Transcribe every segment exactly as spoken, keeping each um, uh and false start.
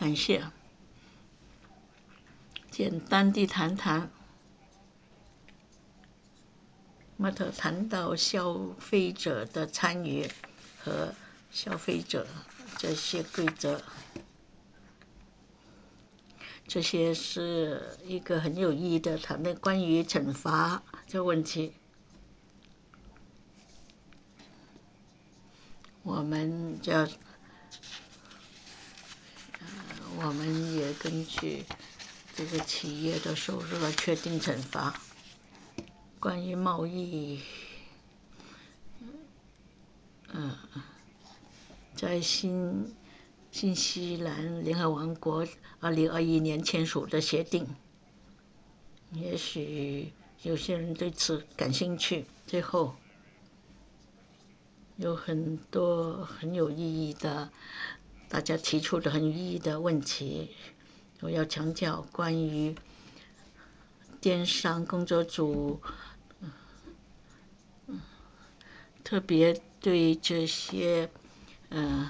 感谢。简单地谈谈，那么谈到消费者的参与和消费者这些规则，这些是一个很有意义的谈的关于惩罚这问题。我们就要，我们也根据这个企业的收入来确定惩罚。关于贸易，嗯，在新新西兰联合王国二零二一年签署的协定，也许有些人对此感兴趣。最后，有很多很有意义的，大家提出的很有意义的问题，我要强调关于电商工作组，特别对这些，嗯、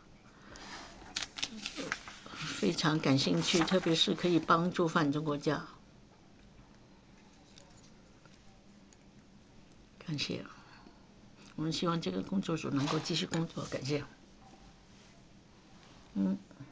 非常感兴趣，特别是可以帮助发展中国家。感谢。我们希望这个工作组能够继续工作，感谢。嗯。